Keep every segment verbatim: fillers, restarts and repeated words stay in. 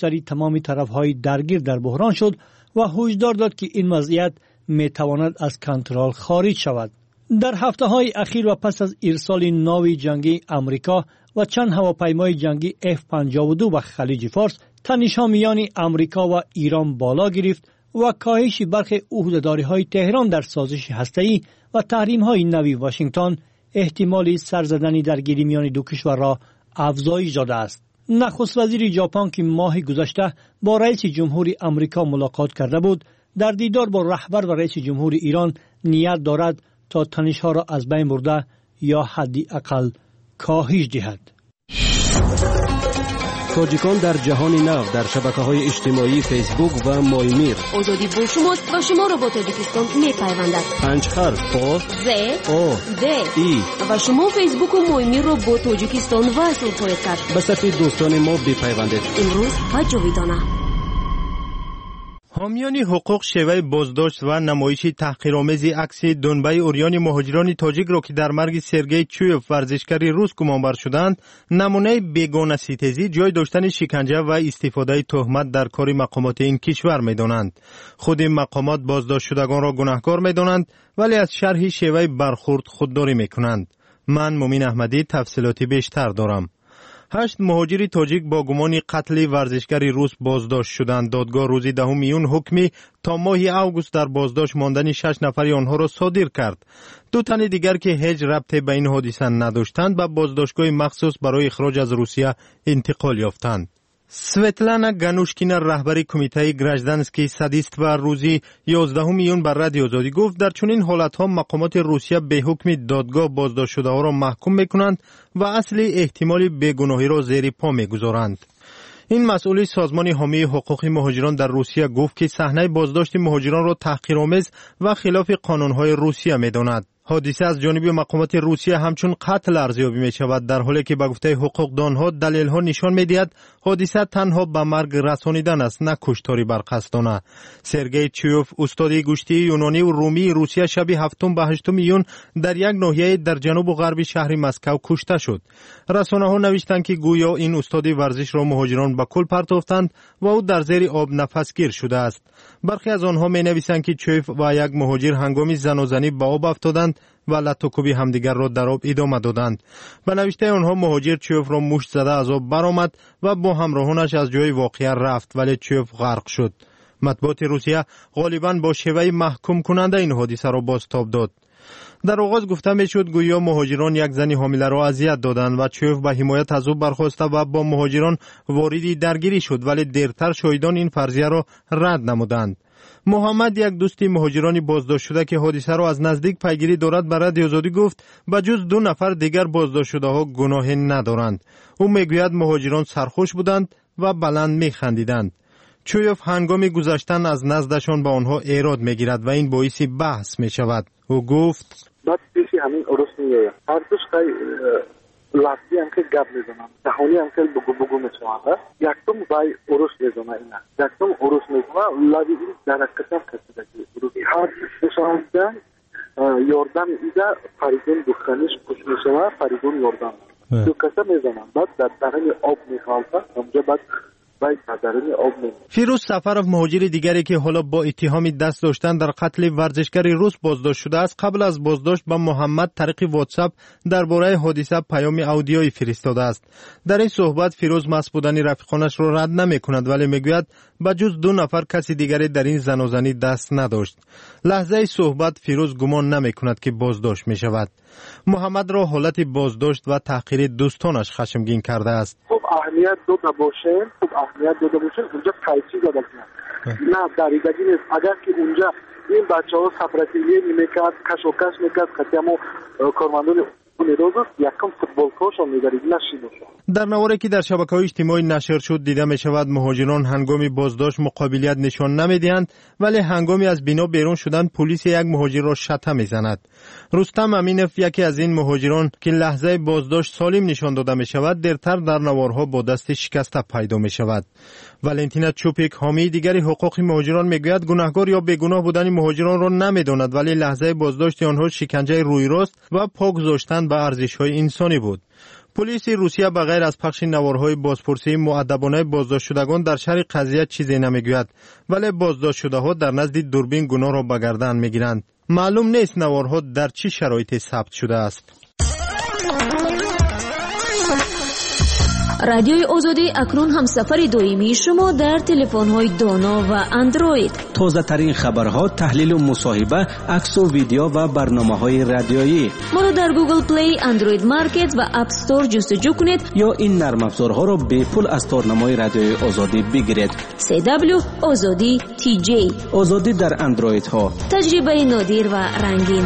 مشتری تمام طرف‌های درگیر در بحران شد و هشدار داد که این وضعیت می‌تواند از کنترل خارج شود. در هفته‌های اخیر و پس از ارسال ناوی جنگی امریکا و چند هواپیمای جنگی اف پنجاه و دو به خلیج فارس، تنش‌ها میان امریکا و ایران بالا گرفت و کاهش برخی عهده‌داری‌های تهران در سازش هسته‌ای و تحریم‌های نوی واشنگتن احتمال سرزدنی درگیری میان دو کشور را افزایش داده است. نخست وزیر ژاپن که ماه گذشته با رئیس جمهوری امریکا ملاقات کرده بود، در دیدار با رهبر و رئیس جمهور ایران نیت دارد تا تنش‌ها را از بین برده یا حدی اقل کاهش دهد. تاجیکان در جهان نو در شبکه‌های اجتماعی فیسبوک و مایمیر. آزادی با شماست و شما را با تاجیکستان می‌پیوندد. پنج حرف با ز او د ای و شما فیسبوک و مایمیر را با تاجیکستان وصل خواهید کرد. به صفحه دوستان ما بپیوندید. امروز و جاویدانه. حامیان حقوق شیوه بازداشت و نمایش تحقیرآمیز عکس دنبه اوریان مهاجران تاجیک را که در مرگ سرگئی چویف ورزشکار روس گمانبر شدند نمونه بیگانه ستیزی، جای داشتن شکنجه و استفاده تهمت در کار مقامات این کشور می‌دانند. خود این مقامات بازداشت شدگان را گناهکار می‌دانند ولی از شرح شیوه برخورد خودداری می‌کنند. من مومین احمدی تفصیلاتی بیشتر دارم. هشت مهاجر تاجیک با گمان قتل ورزشکار روس بازداشت شدند. دادگاه روز دهم میون حکمی تا ماه اوگوست در بازداشت ماندن شش نفر آنها را صادر کرد. دو تن دیگر که هیچ ربطی به این حادثه نداشتند به بازداشتگاه مخصوص برای اخراج از روسیه انتقال یافتند. سویتلانا گانوشکینا رهبری کمیته گراجدانسکی سادیست و روزی یازدهم میون بر رادیو آزادی گفت در چنین حالت‌ها مقامات روسیه به حکم دادگاه بازداشت شده‌ها را محکوم می‌کنند و اصل احتمال بیگناهی را زیر پا می‌گذارند. این مسئول سازمان حامی حقوق مهاجران در روسیه گفت که صحنه بازداشت مهاجران را تحقیرآمیز و خلاف قانون‌های روسیه می‌داند. حادثه از جانب مقامات روسیه همچون قتل ارزیابی می شود، در حالی که به گفته حقوقدانها دلیل‌ها نشان می‌دهد حادثه تنها به مرگ رسانیدن است نه کشتاری بر قصدانه. سرگئی چویف استاد گوشتی یونانی و رومی روسیه شب هفتم به هشتم میون در یک ناحیه در جنوب و غرب شهر مسکو کشته شد. رسانه‌ها نوشتند که گویا این استاد ورزش را مهاجران به کل پرتافتند و او در زیر آب نفسگیر شده است. برخی از آنها می‌نویسند که چویف و یک مهاجر هنگام زنازنی به آب افتادند و لطوکوبی همدیگر را در آب ادامه دادند. به نوشته آنها مهاجر چویف را مشت زده از آب برآمد و با همراهانش از جای واقعه رفت ولی چویف غرق شد. مطبوعات روسیه غالباً با شیوه محکوم کننده این حادثه را بازتاب داد. در آغاز گفته میشد گویا مهاجران یک زن حامله را اذیت دادند و چویف به حمایت از او برخاسته و با مهاجران وارد درگیری شد ولی دیرتر شاهدان این فرضیه را رد نمودند. محمد، یک دوستی مهاجرانی بازداشت شده که حادثه را از نزدیک پیگیری دارد، به رادیو آزادی گفت به جز دو نفر دیگر بازداشت شده ها گناهی ندارند. او میگوید مهاجران سرخوش بودند و بلند میخندیدند. چویف هنگام گذشتن از نزدشان به آنها ایراد میگیرد و این باعث بحث میشود. او گفت بعد پیشی همین عروس میگوید هر دوش خیلی لفظی هم که گب میزنم دهانی هم که بگو بگو میشوند یکتم بای عروس میزنم اینا یکتم عروس میزنم لابی این درکتم کسیده که هر دوشان یاردم ایده فریدون دخانیش پوش میشوه فریدون یاردم دو کسا میزنم بعد در درمی آب میخوالده اونجا بعد فیروز سفرов مهاجر دیگری که حالا با اتهام دست داشتن در قتل ورزشکار روس بازداشت شده است، قبل از بازداشت به محمد طریق واتساپ درباره حادثه پیام اودیویی فرستاده است. در این صحبت فیروز مست بودن رفیقانش را رد نمی کند ولی میگوید به جز دو نفر کسی دیگری در این زنازنی دست نداشت. لحظه صحبت فیروز گمان نمی کند که بازداشت می شود. محمد را حالت بازداشت و تحقیر دوستانش خشمگین کرده است. خب اهمیت داده باشه، خب اهمیت داده باشه اونجا قیچی داده باشه. نه دریدگی نیست. اگر که اونجا این بچه ها سپراتیلی میکرد، کش و کش میکرد، خطیمو کارمندان یکم فوتبالکاشون می‌دارید نشینوشون. در نواری که در شبکه‌های اجتماعی نشر شد دیده می شود مهاجران هنگامی بازداشت مقابلیت نشان نمی‌دهند ولی هنگامی از بنا بیرون شدن پلیس یک مهاجر را شتم می‌زند. رستم امینف یکی از این مهاجران که لحظه بازداشت سالم نشان داده می شود دیرتر در نوارها با دست شکسته پیدا می شود. والنتینا چوپیک حامی دیگری حقوق مهاجران میگوید گناهکار یا بیگناه بودن مهاجران را نمی‌داند ولی لحظه بازداشت آنها شکنجه روی راست و پا گذاشتن به ارزش‌های انسانی بود. پلیس روسیه بغیر از پخش نوارهای بازپرسی مؤدبانه بازداشت شدگان در شرح قضیه چیزی نمیگوید، ولی بازداشت شده ها در نزد دوربین گناه را به گردن میگیرند. معلوم نیست نوارها در چه شرایطی ثبت شده است. رادیوی آزادی اکنون هم سفر دائمی شما در تلفن‌های دانا و اندروید. تازه ترین خبرها، تحلیل و مصاحبه، عکس و ویدیو و برنامه‌های رادیویی. ما را در گوگل پلی، اندروید مارکت و اپ استور جستجو کنید یا این نرم افزارها را به پول از تارنمای رادیوی آزادی بگیرید. سی دبلیو آزادی تی جی. آزادی در اندروید ها. تجربه نادر و رنگین.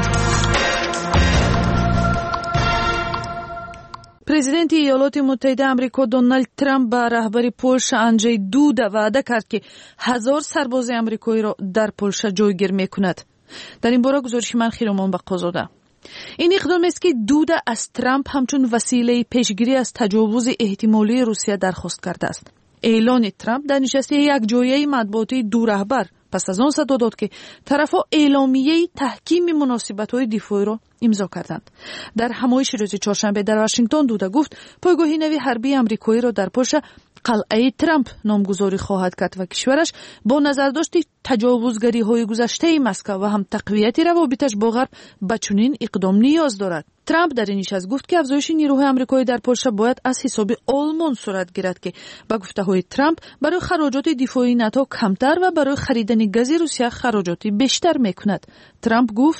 президенти ایالات متحده آمریکا دونالد ترامپ به رهبری پولشا آنجی دودا وعده کرد که هزار سرباز آمریکایی را در پولشا جایگیر میکند. در این باره گزارش من خیرمان بقازاده. این اقدام است که دودا از ترامپ همچون وسیله پیشگیری از تجاوز احتمالی روسیه درخواست کرده است. اعلان ترامپ در نشست یک جایزه مطبوعاتی دو رهبر پس از آن صدا داد که طرفا اعلامیه تحکیم مناسبت‌های دفاعی را امضا کردند. در همایش روز چهارشنبه در واشنگتن دودا گفت پایگاه نوی حربی آمریکایی را در پولشا قلعه ترامپ نامگذاری خواهد کرد و کشورش با نظرداشت تجاوزگری‌های گذشته مسکو و هم تقویت روابطش با غرب به چنین اقدام نیاز دارد. ترامپ در این نشست گفت که افزایش نیروهای آمریکایی در پولشا باید از حساب آلمان صورت گیرد که با گفته‌های ترامپ برای خراجات دفاعی ناتو کمتر و برای خریدن گاز روسیه خراجات بیشتر میکند. ترامپ گفت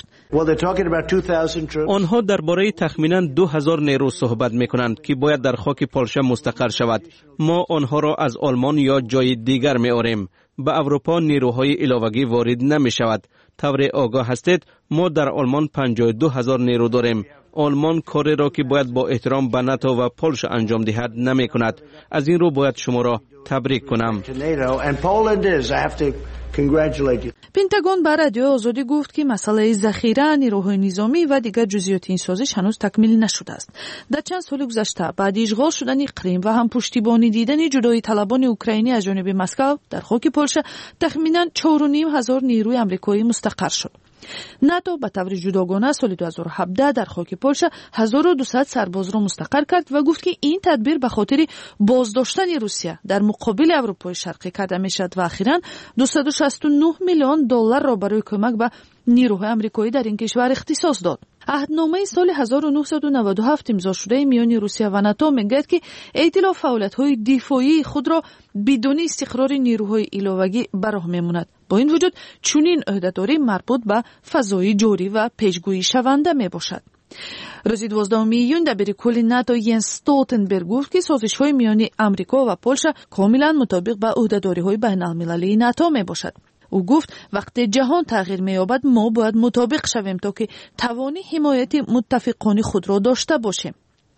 آنها درباره تخمینا دو هزار نیرو صحبت میکنند که باید در خاک پولشا مستقر شود. ما آنها را از آلمان یا جای دیگر میآوریم. به اروپا نیروهای علاوه‌ای وارد نمی شود. طور آگاه هستید ما در آلمان پنجاه و دو هزار نیرو داریم. آلمان کاری را که باید با احترام به ناتو و پولشا انجام دهد نمی کند. از این رو باید شما را تبریک کنم. پنتاگون بر رادیو آزادی گفت که مسئله ذخیره نیروهای نظامی و دیگر جزئیات این سازش هنوز تکمیل نشده است. در چند سال گذشته بعد اشغال شدن کریم و هم پشتیبانی دیدن جدایی طلبان اوکراینی از جانب مسکو در خاک پولشا تخمینا چهار و نیم هزار نیروی آمریکایی مستقر شد. ناتو به طور جداگانه سال دو هزار و هفده در خاک پولشا هزار و دویست سرباز را مستقر کرد و گفت که این تدبیر به خاطر بازداشتن روسیه در مقابل اروپای شرقی کرده می شود و اخیراً دویست و شصت و نه میلیون دلار را برای کمک به نیروهای آمریکایی در این کشور اختصاص داد. عهدنامه سال هزار و نهصد و نود و هفت امضا شده میان روسیه و ناتو میگوید که ائتلاف فعالیت‌های دفاعی خود را بدون استقرار نیروهای علاوه‌ای به راه میماند. با این وجود چنین عهده‌داری مربوط به فضای جاری و پیشگویی شونده میباشد. روز دوازدهم ایون دبیر کل ناتو ینس استولتنبرگ گفت که سازش‌های میان آمریکا و پولشا کاملا مطابق با عهده‌داری‌های بین‌المللی ناتو میباشد. او گفت وقتی جهان تغییر می‌یابد ما باید مطابق شویم تا که توان حمایت متفقان خود را داشته باشیم.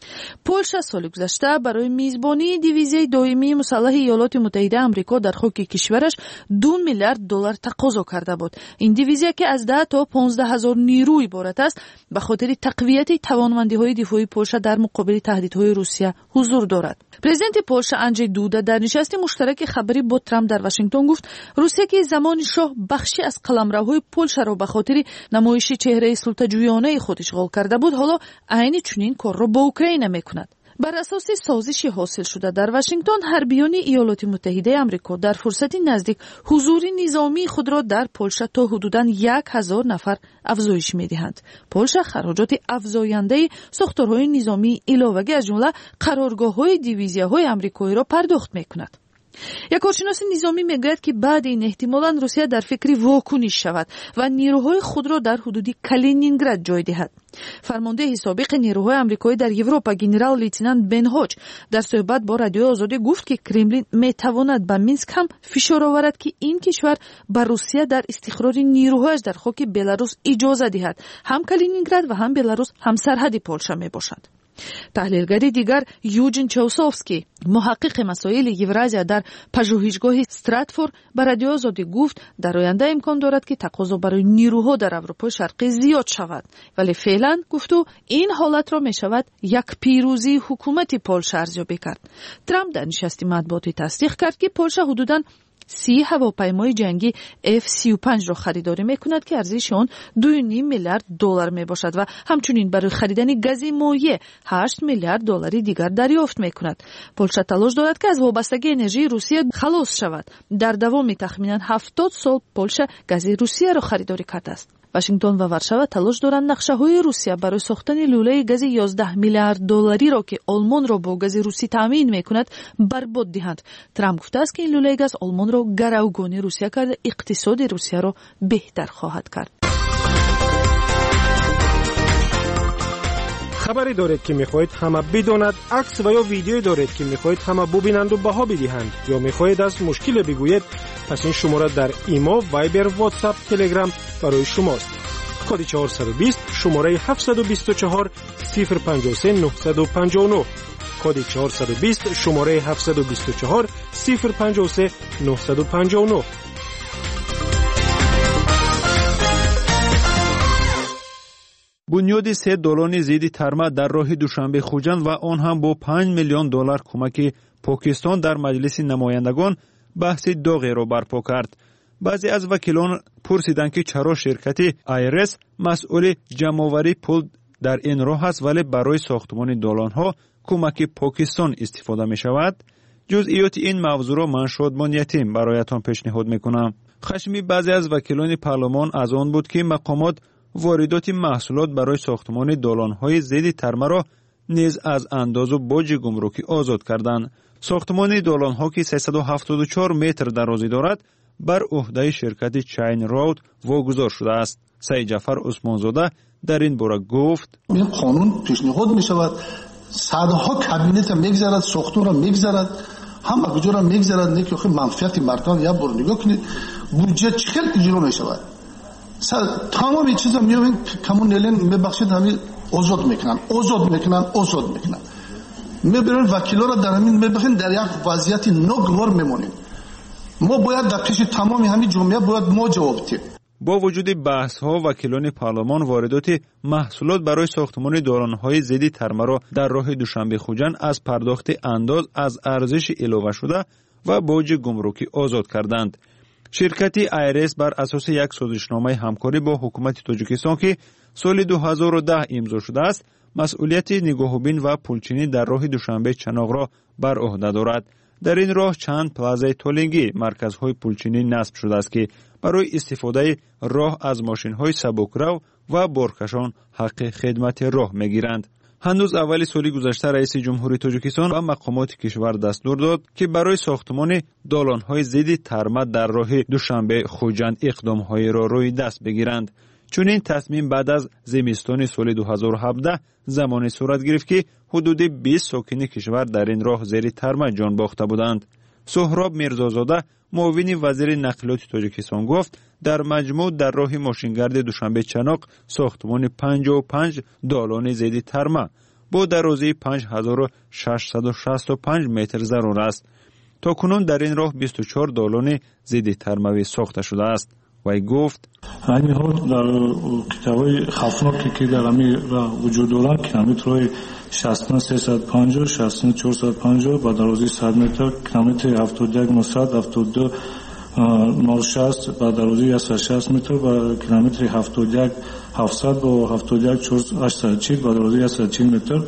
پولشا سال گذشته برای میزبانی دیویزیای دائمی مسلح ایالات متحده آمریکا در خاک کشورش دو میلیارد دلار تقاضا کرده بود. این دیویزیا که از ده تا پانزده هزار نیروی عبارت است به خاطر تقویت توانمندی‌های دفاعی پولشا در مقابل تهدیدهای روسیه حضور دارد. پرزیدنت پولشا آنجی دودا در نشست مشترک خبری با ترامپ در واشنگتن گفت روسیه که زمان شاه بخشی از قلمروهای پولشا را به خاطر نمایش چهره سلطه‌جویانه خود اشغال کرده بود، حالا عین چنین کار را با اوکراین میکند. بر اساس سازشی حاصل شده در واشنگتن، حربیان ایالات متحده آمریکا در فرصت نزدیک حضور نظامی خود را در پولشا تا حدوداً یک هزار نفر افزایش می‌دهند. پولشا خراجات افزاینده ساختارهای نظامی علاوه از جمله قرارگاه‌های دیویزیاهای آمریکایی را پرداخت می‌کند. یک کارشناس نظامی میگوید که بعد این احتمالاً روسیه در فکر واکنش شود و نیروهای خود را در حدود کالینینگراد جای دهد. فرمانده سابق نیروهای آمریکایی در اروپا گنرال لیتنانت بن هوچ در صحبت با رادیو آزادی گفت که کرملین میتواند به مینسک هم فشار آورد که این کشور بر روسیه در استقرار نیروهایش در خاک بلاروس اجازه دهد. هم کالینینگراد و هم بلاروس هم سرحد پولشا میباشند. تحلیلگری دیگر یوجین چاوسوفسکی محقق مسائل یورازیا در پژوهشگاه استراتفورد به رادیو آزادی گفت در آینده امکان دارد که تقاضا برای نیروها در اروپای شرقی زیاد شود، ولی فعلا گفتو این حالت را می شود یک پیروزی حکومت پولشا ارزیابی کرد. ترامپ در نشست مطبوعاتی تصدیق کرد که پولشا حدوداً سی هواپیمای جنگی اف سی و پنج را خریداری میکند که ارزش آن دو و نیم میلیارد دلار میباشد و همچنین برای خریدن گاز مایع هشت میلیارد دلاری دیگر دریافت میکند. پولشا تلاش دارد که از وابستگی انرژی روسیه خلاص شود. در دوام تخمینا هفتاد سال پولشا گاز روسیه را خریداری کرده است. واشنگتن و وارشاوا تلاش دارند نقشه‌های روسیه برای ساختن لوله گاز یازده میلیارد دلاری را که آلمان را با گاز روسی تامین میکند برباد دهند. ترامپ گفته است که این لوله گاز آلمان را گروگانی روسیه کرده، اقتصاد روسیه را بهتر خواهد کرد. خبری دارید که میخواهید همه بداند، عکس و یا ویدیویی دارید که میخواهید همه ببینند و بها بدهند، یا میخواهید از مشکل بگویید، پس این شماره در ایما، وایبر، واتساپ، تلگرام برای شماست. کد چهارصد و بیست شماره هفتصد و بیست و چهار صفر پنجاه و سه نهصد و پنجاه و نه. کد چهارصد و بیست شماره هفتصد و بیست و چهار صفر پنجاه و سه نهصد و پنجاه و نه. بنیاد سه دالان ضد ترما در راه دوشنبه خوجند و آن هم با پنج میلیون دلار کمک پاکستان در مجلس نمایندگان بحث داغی را برپا کرد. بعضی از وکیلان پرسیدند که چرا شرکت آیرس مسئول جمع‌آوری پول در این راه است ولی برای ساختمان دالان ها کمک پاکستان استفاده می شود. جزئیات این موضوع را من شادمان یتیم برایتان پیشنهاد می کنم. خشم بعضی از وکیلان پارلمان از آن بود که مقامات واردات محصولات برای ساختمان دالان‌های ضد ترما را نیز از انداز و باج گمرکی آزاد کردند. ساختمان دالان‌ها که سیصد و هفتاد و چهار متر درازی دارد بر عهده شرکت چین رود واگذار شده است. سعید جعفر عثمانزاده در این باره گفت: این قانون پیشنهاد می‌شود، صدها کابینت می‌گذارد، ساختمان را می‌گذارد، هم اجرا را می‌گذارد، نه که منفعت مردم یا بر نگاه کنید بودجه چقدر اجرا می‌شود. تمام این چیزا میوین کمونلین میبخشید همین آزاد میکنن آزاد میکنن آزاد میکنن میبرن وکیلا را در همین میبخشن، در یک وضعیت ناگوار میمونیم. ما باید در پیش تمام همین جامعه باید ما جواب بدیم. با وجود بحث ها وکیلان پارلمان واردات محصولات برای ساختمان دالان های ضد ترما را در راه دوشنبه خوجند از پرداخت انداز از ارزش علاوه شده و باج گمرکی آزاد کردند. شرکت آیرس بر اساس یک سازشنامه همکاری با حکومت تاجیکستان که سال دو هزار و ده امضا شده است، مسئولیت نگاهبین و پولچینی در راه دوشنبه چناق را بر عهده دارد. در این راه چند پلازای تولینگی مرکزهای پولچینی نصب شده است که برای استفاده راه از ماشین‌های سبکرو و بارکشان حق خدمت راه می‌گیرند. هنوز اول سال گذشته رئیس جمهوری تاجیکستان و مقامات کشور دستور داد که برای ساختمان دالان‌های ضد ترما در راه دوشنبه خوجند اقدام‌های را روی دست بگیرند. چون این تصمیم بعد از زمستان سال دو هزار و هفده زمانی صورت گرفت که حدود بیست ساکن کشور در این راه زیر ترما جان باخته بودند. سهراب میرزازاده معاون وزیر نقلیات تاجیکستان گفت در مجموع در راه ماشینگرد دوشنبه چناق ساختمان پنجاه و پنج دالان ضد ترما با درازی پنج هزار و ششصد و شصت و پنج متر ضرور است. تا کنون در این راه بیست و چهار دالان ضد ترموی ساخته شده است. وی گفت: همین حال در کتابای خفناکی که در همی وجود دارند کیلومترهای شصت و سیصد و پنجاه، شصت و چهارصد و پنجاه با درازی صد متر، کیلومتر هفتاد و یک نهصد، هفتاد و دو نهصد و شصت با درازی صد و شصت متر و کیلومتر هفتاد و یک هفتصد با هفتاد و یک هشتصد و چهل با درازی صد و چهل متر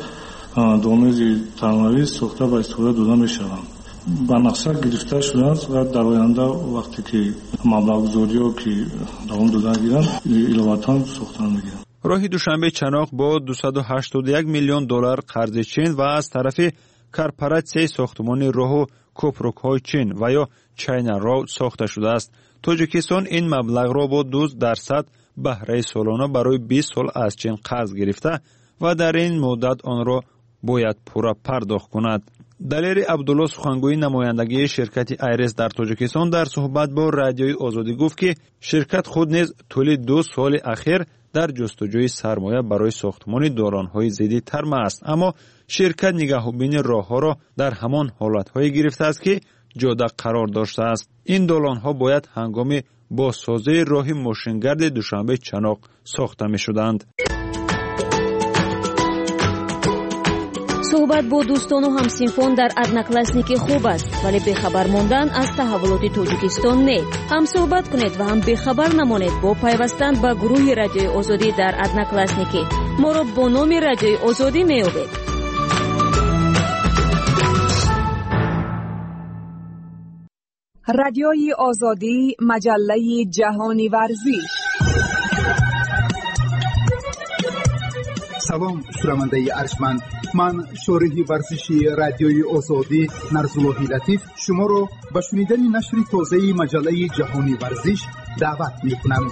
دالان ترموی ساخته و استفاده داده می‌شوند. با مقصد گرفته شده است و در آینده وقتی که مبلغ‌گذاری ها که دوام دادن گیرند ایلواتان ساختن میگیرند. راه دوشنبه چناق با دویست و هشتاد و یک میلیون دلار قرض چین و از طرف کارپوراسیون ساختمان راه و کوپروک‌های چین و یا چین رود ساخته شده است. تاجیکستان این مبلغ را با دو درصد بهره سالانه برای بیست سال از چین قرض گرفته و در این مدت آن را باید پورا پرداخت کند. دلیر عبدالله سخنگوی نمایندگی شرکت آیرس در تاجیکستان در صحبت با رادیوی آزادی گفت که شرکت خود نیز طول دو سال اخیر در جستجوی سرمایه برای ساختمان دالان‌های ضد ترما است، اما شرکت نگهبانی راه‌ها را در همان حالت‌های گرفته است که جاده قرار داشته است. این دالان‌ها باید هنگام بازسازی راه ماشینگرد دوشنبه چناق ساخته می‌شدند. صحبت با دوستان و همسینفان در ادناکلاسنیک خوب است، ولی بخبر ماندن از تحولات تاجیکستان نه. هم صحبت کنید و هم بخبر نمانید با پیوستن به گروه رادیوی آزادی در ادناکلاسنیک. ما را با نام رادیوی آزادی می‌یابید. رادیوی آزادی، مجله جهانی ورزش. سلام شنونده ارجمند، من شارح ورزشی رادیوی آزادی نرزالله لطیف شما را به شنیدن نشر تازه مجله جهانی ورزش دعوت می‌کنم.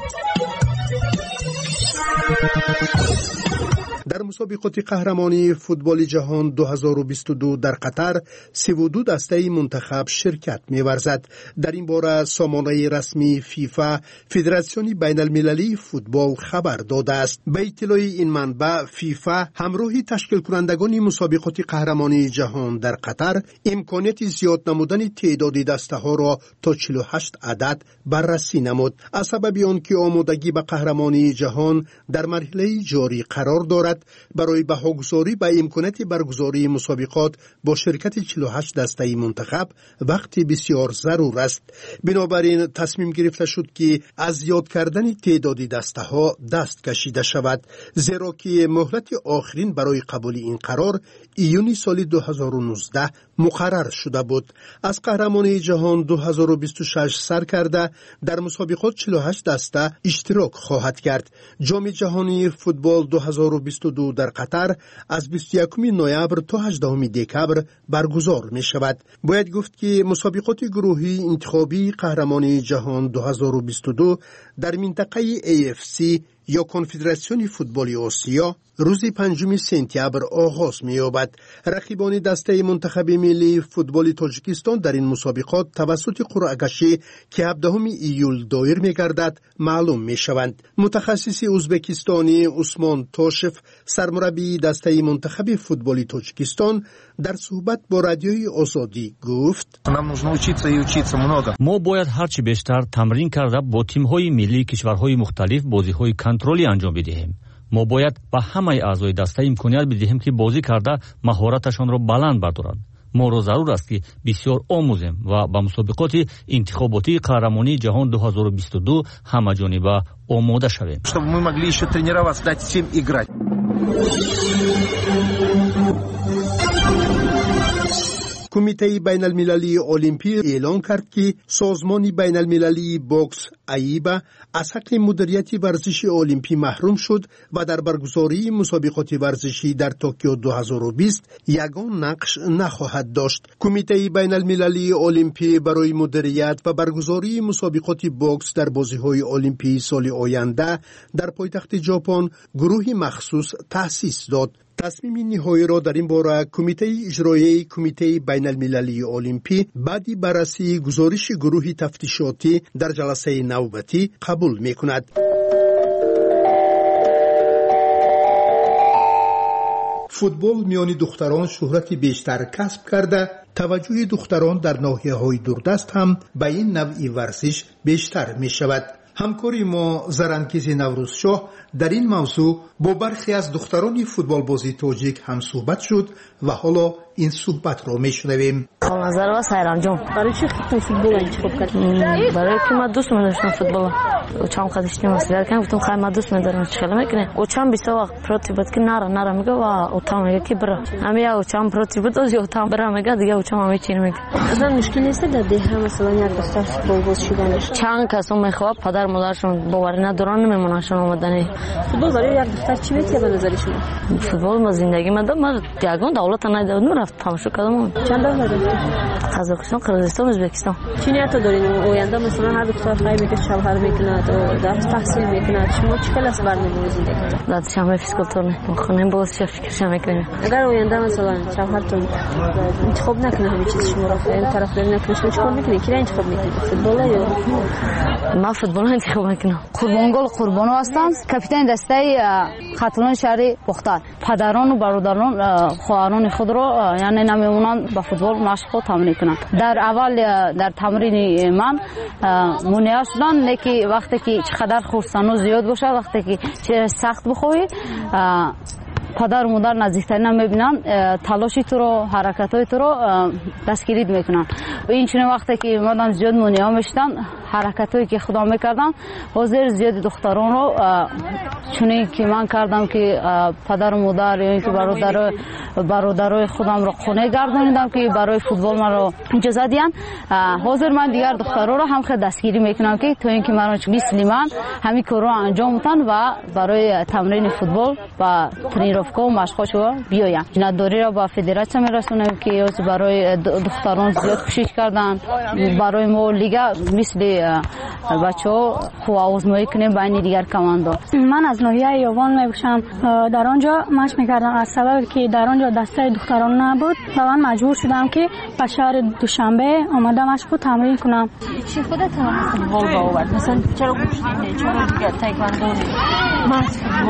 در مسابقات قهرمانی فوتبال جهان دو هزار و بیست و دو در قطر سی و دو دسته منتخب شرکت می‌ورزد. در این باره سامانه رسمی فیفا فدراسیون بین المللی فوتبال خبر داده است. به اطلاع این منبع فیفا همراه تشکیل کنندگان مسابقات قهرمانی جهان در قطر امکانیت زیاد نمودن تعداد دسته ها را تا چهل و هشت عدد بررسی نمود. از سبب آنکه آمادگی به قهرمانی جهان در مرحله جاری قرار دارد، برای بهاگذاری به امکانات برگزاری مسابقات با شرکت چهل و هشت دسته منتخب وقت بسیار ضرور است. بنابراین تصمیم گرفته شد که از زیاد کردن تعداد دسته ها دست کشیده شود، زیرا که مهلت آخرین برای قبول این قرار ایون سال دو هزار و نوزده مقرر شده بود. از قهرمانی جهان دو هزار و بیست و شش سر کرده در مسابقات چهل و هشت دسته اشتراک خواهد کرد. جام جهانی فوتبال دو هزار و بیست و دو در قطر از بیست و یکم نوامبر تا هجدهم دکبر برگزار می شود. باید گفت که مسابقات گروهی انتخابی قهرمانی جهان دو هزار و بیست و دو در منطقه ای اف سی یا کنفدراسیون فوتبال آسیا روز پنجم سپتامبر آغاز می‌یابد. رقیبان دسته منتخب ملی فوتبال تاجیکستان در این مسابقات توسط قرعه کشی که هفدهم ایول دایر می‌گردد معلوم می‌شوند. متخصص ازبکستانی عثمان توشف، سرمربی دسته منتخب فوتبال تاجیکستان، در صحبت با رادیوی آزادی گفت: ما باید هرچی بیشتر تمرین کرده با تیم‌های ملی کشورهای مختلف بازی‌های کنترلی انجام بدهیم. ما باید به همه اعضای دسته امکانیت بدهیم که بازی کرده مهارتشان را بلند بردارند. ما را ضرور است که بسیار آموزیم و به مسابقات انتخاباتی قهرمانی جهان دو هزار و بیست و دو همه‌جانبه آماده شویم. کمیته بین المللی المپی اعلان کرد که سازمان بین المللی بوکس ایبا از حق مدیریت ورزشی المپی محروم شد و در برگزاری مسابقات ورزشی در توکیو دو هزار و بیست یگان نقش نخواهد داشت. کمیته بین المللی المپی برای مدیریت و برگزاری مسابقات بوکس در بازی‌های المپی سال آینده در پایتخت ژاپن گروهی مخصوص تأسیس داد. تصمیم نهایی را در این باره کمیته اجرایی کمیته بین المللی المپی بعدی بررسی گزارش گروه تفتیشاتی در جلسه نوبتی قبول می کند. فوتبال میان دختران شهرت بیشتر کسب کرده، توجه دختران در ناحیه‌های دوردست هم به این نوع ورزش بیشتر می شود. همکاری ما زرانکیز نوروزشاه در این موضوع با برخی از دختران فوتبال بازی تاجیک هم صحبت شد و حالا این صحبت را میشنویم. نظر و سیران جون برای چی خودتون فوتبال انتخاب کردید؟ برای که من دوست داشتم فوتبال. اوچام خودشون مسئله کردم گفتم خیلی من دوست دارم چیکار میکنه. اوچام بیست وقت پروتی بود که نره نره میگه و اوچام میگه که برا. همه اوچام پروتی بود از اوچام برا میگه دیگه اوچام میچینه میگه. اصلا مشکل نیست در ده مثلا یک دختر فوتبال باز شدنش. چند کس اون میخواد پدر مادرشون باور ندارن نمیمونن اومدن. فوتبال برای یک دختر چی میتونه به نظر شما؟ فوتبال ما زندگی من من دیگه دولت نداد نرفت تماشا کردم. چند دولت داشت؟ قزاقستان، قرقیزستان، ازبکستان. چی نیت دارین آینده مثلا هر دختر خیلی میگه شوهر میکنه در تحصیل میکنه شما چی کلاس برنامه زندگی؟ در شهر فیزیکالتور نه خونم باز چه فکرش میکنه. اگر آینده مثلا شوهرتون انتخاب نکنه همین چیز شما را این طرف دارین نکنه شما چیکار میکنی؟ کی انتخاب میکنی؟ فوتبال یا ما فوتبال انتخاب میکنم. قربانگل قربانو هستم. کاپیتان دسته خاتونان شهر بختار. پدران و برادران خواهران خود را یعنی نمیمونن با فوتبال مشغول تمرین کنن. در اول در تمرین من مونیا شدن لیکن وقتی که چقدر خورسنو زیاد باشه وقتی که سخت بخوری پدر و مادر نزدیکترین هم میبینن تلاشی تو رو حرکتای تو رو دستگیری میکنن و این چنین وقتی که مادام زیاد مونیا میشدن حرکتایی که خدا میکردم حاضر زیاد دختران رو چنین که من کردم که پدر و مادر یا اینکه برادر برادرای خودم رو خونه گرداندم که برای فوتبال من رو اجازه دادن حاضر من دیگر دخترها رو هم خود دستگیری میکنم که تو اینکه من مثل من همین کار رو انجام بدن و برای تمرین فوتبال و ترینировка و مشقاشو بیایم جناداری رو با فدراسیون میرسونم که برای دختران زیاد کوشش کردن برای ما لیگ مثل بچه‌ها خوب آزمایی کنیم بین دیگر کماندو. من از ناحیه یوان میباشم در آنجا مشق میکردم از سبب که در آنجا دسته دختران نبود و من مجبور شدم که به شهر دوشنبه آمدم مشق تمرین کنم. چی خودت فوتبال باور مثلا چرا گوشتی چرا دیگه تایکواندو من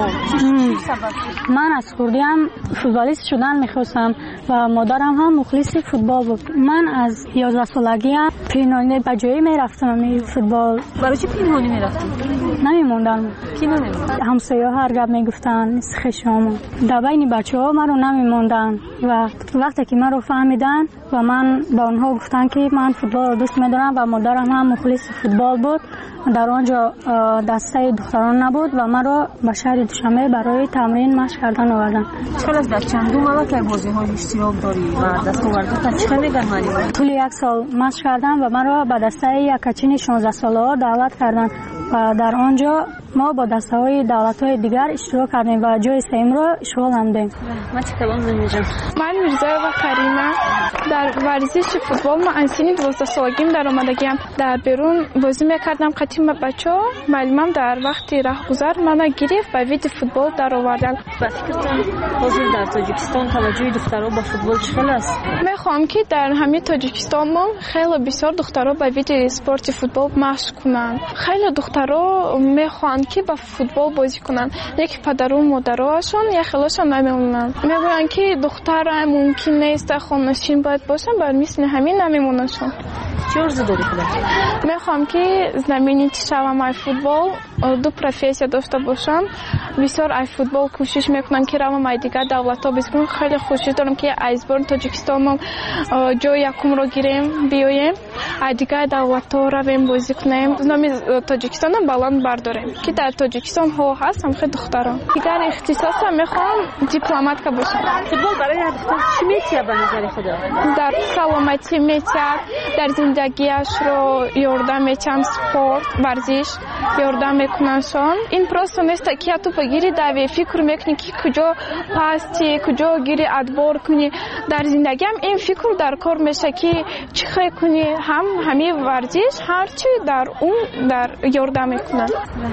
من از خوردیم فوتبالیست شدن میخواستم و مادرم هم مخلص فوتبال بود. من از یازده سالگی پینانی به جایی میرفتم می فوتبال. برای چی پینانی میرفتم؟ نمیموندم. کی نمیموند؟ همسایه‌ها هر گپ میگفتن خشام. در بین بچه‌ها من رو نمیموندن و وقتی که من رو فهمیدن و من با آنها گفتن که من فوتبال دوست می‌دارم و مادرم هم مخلص فوتبال بود در آنجا دسته دختران نبود و من رو به شهر دوشنبه برای تمرین مشق کردن آوردن. چقدر در چند روز که بازی‌های اشتراک داری و دستاوردات چه می‌گن؟ طول یک سال مشق کردم و من رو به دسته یکاچین شانزده ساله دعوت کردن و در آنجا ما با دسته‌های دولت‌های دیگر اشتراک کردیم و جای سیم رو اشغال نمودیم. من چطور زندگی من میرزا و کریمه در ورزش فوتبال ما از سن دوازده سالگیم در آمدگیم در بیرون بازی میکردم قدیم با بچه‌ها معلمم در وقتی راهگذر منو گرفت به وید فوتبال در آوردن. فکرتون حاضر در تاجیکستان توجه دخترها با فوتبال چقدر است؟ میخوام که در همه تاجیکستان ما خیلی بسیار دخترها با وید اسپورت فوتبال مشق کنن. خیلی دخترها میخوان که با فوتبال بازی کنن. یک پدر و مادرهاشون یا خالاشون نمیمونن. میگن که دختر ممکن نیست خانه‌نشین باید باشن بر مثل همین نمیموننشون. چه ارزو داری خودت؟ میخوام که знаменитý شوم ای فوتبال دو پروفесия داشته باشم. بسیار ای فوتبال کوشش میکنم که روم ای دیگر دولت‌ها بازی کنم. خیلی خوشی دارم که ایزبورن تاجیکستان ما جای یکم رو گیریم بیایم ای دیگر دولت‌ها رویم بازی کنیم. نام تاجیکستان هم بلند برداریم که در تاجیکستان ها هست هم خیلی دختران. دیگر اختصاصا میخوام دیپلمات که باشم. فوتبال برای دختر چی میتونه به نظر خودت؟ در سلامتی میتونه در زندگیش رو یاردم میتونم سپورت ورزش یاردم میکننشان. این پروسه نیست که تو بگیری دوی فکر میکنی که کجا پاستی کجا گیری ادبار کنی. در زندگی هم این فکر در کار میشه که چی خیلی کنی هم همه ورزش هرچی در اون در یاردم میکنن.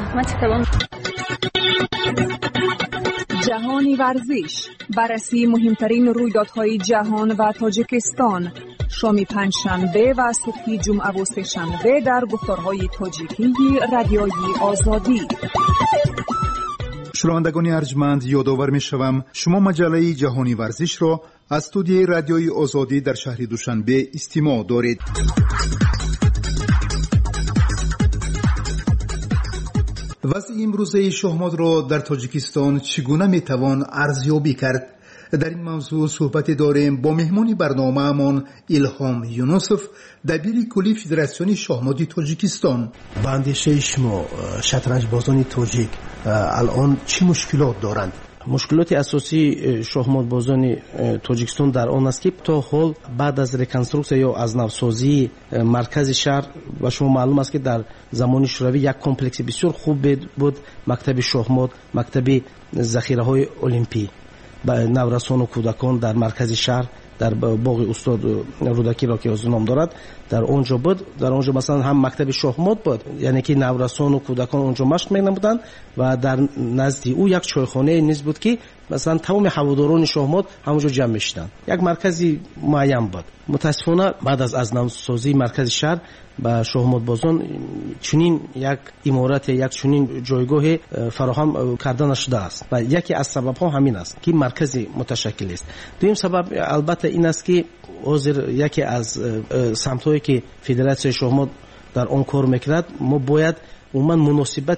جهانی ورزش بررسی مهمترین رویدادهای جهان و تاجیکستان شام پنجشنبه و صبح جمعه و سه‌شنبه در گفتارهای تاجیکی رادیوی آزادی. شنوندگان ارجمند یادآور می‌شوم شما مجله جهانی ورزش را از استودیوی رادیوی آزادی در شهر دوشنبه استماع دارید. وضع امروزه شهمات را در تاجیکستان چگونه میتوان ارزیابی کرد؟ در این موضوع صحبت داریم با مهمان برنامه‌مان الهام یونوسف دبیر کلی فدراسیون شاهمات تاجیکستان. به اندیشه شما شطرنج بازان تاجیک الان چه مشکلات دارند؟ مشکلات اساسی شاهمات بازان تاجیکستان در آن است که تا حال بعد از ریکنسترکسیون یا از نوسازی مرکز شهر و شما معلوم است که در زمان شوروی یک کمپلکس بسیار خوب بود مکتب شاهمات مکتب ذخیره‌های المپی با نورسان و کودکان در مرکز شهر در باغ استاد رودکی را که از نام دارد در اونجا بود. در اونجا مثلا هم مکتب شاهمات بود یعنی که نورسان و کودکان اونجا مشق می‌نمودند و در نزد او یک چایخانه نیز بود که مثلا تمام هواداران شاهمات همونجا جمع می‌شدند. یک مرکزی معین بود. متاسفانه بعد از ازنوسازی مرکز شهر با شاهمات بازان چنین یک عمارت یک چنین جایگاه فراهم کرده نشده است و یکی از سبب‌ها همین است که مرکزی متشکل است. دویم سبب البته این است که حاضر یکی از سمت‌هایی که فدراسیون شاهمات در آن کار می‌کند ما باید عموما مناسبت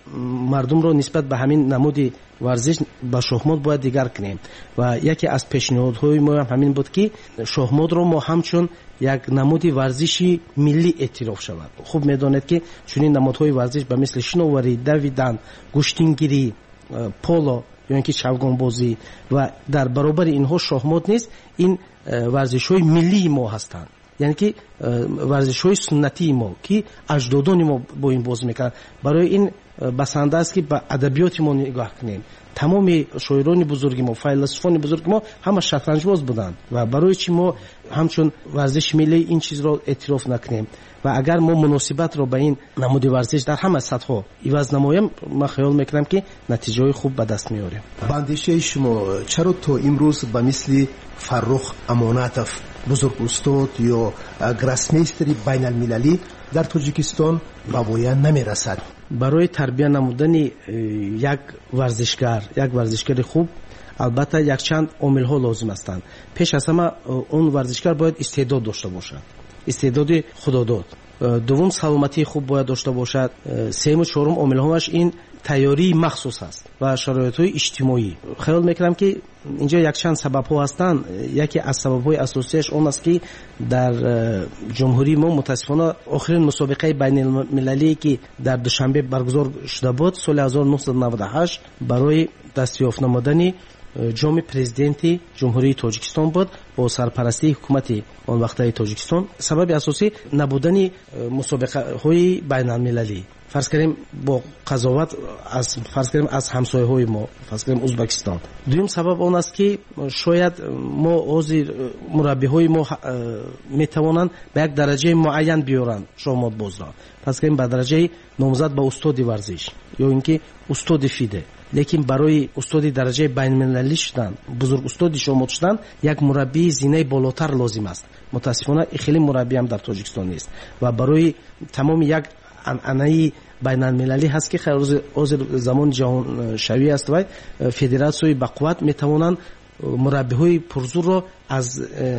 мардум ро нисбат ба ҳамин намуди варзиш ба шоҳмод бояд дигар кунем ва яке аз пешниҳодҳои мо ҳам ҳамин буд ки шоҳмодро мо ҳамчун як намуди варзиши миллӣ эътироф шавад. хуб медонед ки чунин намудҳои варзиш ба мисли шиноварӣ, давидан, гӯштингирӣ, поло ё ин ки чавгонбозӣ ва дар баробари инҳо шоҳмод низ ин варзишҳои миллии мо ҳастанд, яъне ки варзишҳои суннатии мо ки аҷдодони мо бо ин бозӣ мекарданд. барои ин басанда аст ки ба адабиёти мо нигоҳ кунем. тамоми шоирони бузурги мо, файласуфони бузурги мо ҳама шатранҷбоз буданд ва барои чӣ мо ҳамчун варзиши миллӣ ин чизро эътироф накунем ва агар мо муносибатро ба ин намуди варзиш дар ҳама сатҳҳо иваз намоем, ман хаёл мекунам ки натиҷаҳои хуб ба даст меорем. ба андешаи шумо чаро то имрӯз ба мисли Фаррух Амонатов, бузург устод ё гроссмейстери байналмилалӣ дар Тоҷикистон ба воя намерасад? барои тарбия намудани як варзишгар, як варзишгари хуб албатта якчанд омилҳо лозим ҳастанд. пеш аз ҳама он варзишгар бояд истеъдод дошта бошад, истеъдоди худодод. дуввум саломатии хуб бояд дошта бошад. сеюму чорум омилҳоаш ин тайёрии махсус аст ва шароитҳои иҷтимоӣ. хаёл мекунам ки инҷо якчанд сабабҳо ҳастанд. яке аз сабабҳои асосияш он аст ки дар ҷумҳурии мо мутаассифона охирин мусобиқаи байналмилалие ки дар душанбе баргузор шуда буд соли ҳазору нуҳсаду наваду ҳашт барои дастёфт намудани ҷоми президенти ҷумҳурии Тоҷикистон буд бо сарпарастии ҳукумати он вақтаи Тоҷикистон. сабаби асосӣ набудани мусобиқаҳои байналмилалӣ, фарз кардем бо қазоват аз фарз кардем аз ҳамсояҳои мо, фарз кардем Узбекистон. дуюм сабаб он аст ки шояд мо ҳозир мураббиҳои мо метавонанд ба як дараҷаи муайян биёранд шоҳмодбозро, фарз кардем ба дараҷаи номзад ба устоди варзиш ё ин ки устоди фиде. лекин барои устоди дараҷаи байналмилалӣ шудан, бузург устоди шоҳмод шудан, як мураббии зинаи болотар лозим аст. мутаассифона ихили мураббӣ ҳам дар Тоҷикистон нест ва барои тамоми як анъанаи байналмилалӣ ҳаст ки ҳозир замони ҷаҳоншавӣ аст ва федератсияҳои бақувват метавонанд мураббиҳои пурзурро аз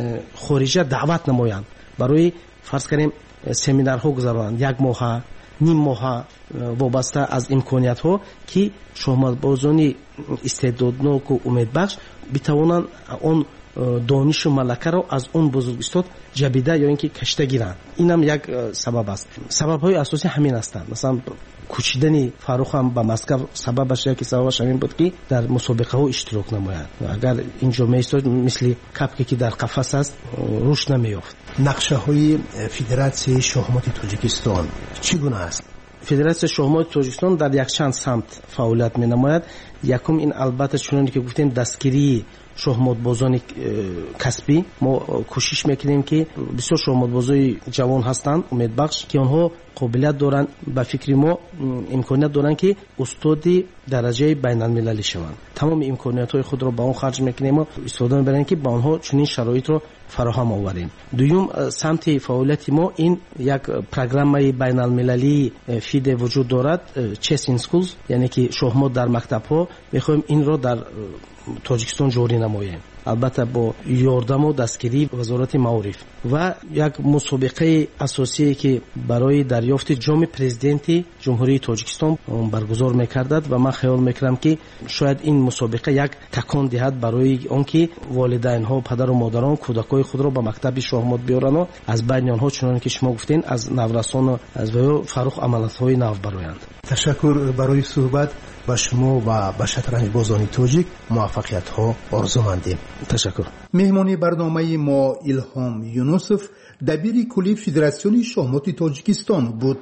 хориҷа даъват намоянд, барои фарз кардем семинарҳо гузаронанд, як моҳа, ним моҳа, вобаста аз имкониятҳо ки шоҳмадбозони истеъдодноку умедбахш битавонанд он донишу малакаро аз он бузургистод ҷабида ё ин ки кашида гиранд. инам як сабаб аст. сабабҳои асосӣ ҳамин ҳастанд. масалан кӯчидани Фаррухам ба Москав сабабаш яки сабабаш ҳамин буд ки дар мусобиқаҳо иштирок намояд. агар инҷо меистод мисли капке ки дар қафас аст рушд намеёфт. нақшаҳои Федератсияи шоҳмоти Тоҷикистон чӣ гуна аст? федератсияи шоҳмоти Тоҷикистон дар якчанд самт фаъолият менамояд. якум ин албатта чуноне ки гуфтем дастгирии шоҳмодбозони касбӣ. мо кӯшиш мекунем ки бисёр шоҳмодбозои ҷавон ҳастанд умедбахш ки онҳо қобилият доранд, ба фикри мо имконият доранд ки устоди дараҷаи байналмилалӣ шаванд. тамоми имкониятҳои худро ба он харҷ мекунем ва истифода мебарем ки ба онҳо чунин шароитро фароҳам оварем. дуюм самти фаъолияти мо ин як программаи байналмилалии фиде вуҷуд дорад, Chess in Schools, яъне ки шоҳмод дар мактабҳо. мехоҳем инро дар Тоҷикистон ҷорӣ намоем, албатта бо ёрдаму дастгирии вазорати маориф. ва як мусобиқаи асосие ки барои дарёфти ҷоми президенти ҷумҳурии Тоҷикистон баргузор мекардад ва ман хаёл мекунам ки шояд ин мусобиқа як такон диҳад барои он ки волидайнҳо, падару модарон кӯдакои худро ба мактаби шоҳмод биёрану аз байни онҳо чуноне ки шумо гуфтен аз наврасону аз Фаррух амалатҳои нав бароянд. ташаккур барои суҳбат. ба шумо ва ба шатранҷбозони тоҷик муваффақиятҳо орзумандем. ташаккур. меҳмони барномаи мо Илҳом Юнусов, дабири кулли Федератсияни шоҳмоти Тоҷикистон буд.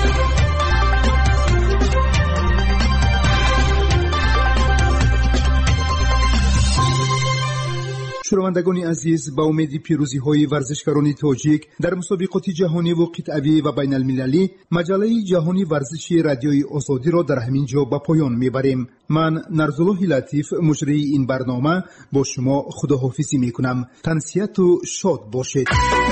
шунавандагони азиз, ба умеди пирӯзиҳои варзишгарони тоҷик дар мусобиқоти ҷаҳониву қитъавӣ ва байналмилалӣ, маҷалаи ҷаҳони варзиши радиои озодиро дар ҳамин ҷо ба поён мебарем. ман Нарзуллоҳи Латиф, муҷрии ин барнома, бо шумо худоҳофизӣ мекунам. тансияту шод бошед.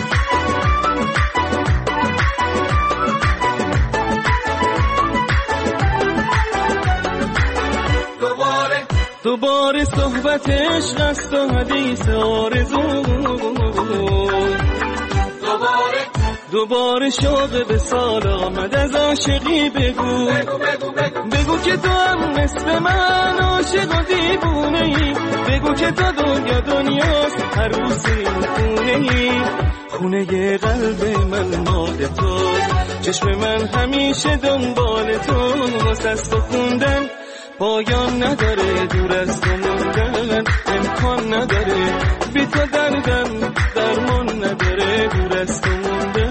دوباره صحبت عشق است و حدیث آرزو، دوباره دوباره شوق به سال آمد از عاشقی بگو بگو, بگو, بگو. بگو که تو هم مثل من عاشق و دیوونه ای بگو که تو دنیا دنیاست هر روز خونه ای خونه قلب من مال تو چشم من همیشه دنبال تو واسه است و خوندن پایان نداره دور از تو موندن امکان نداره بی تو دردم درمان نداره دور از تو موندن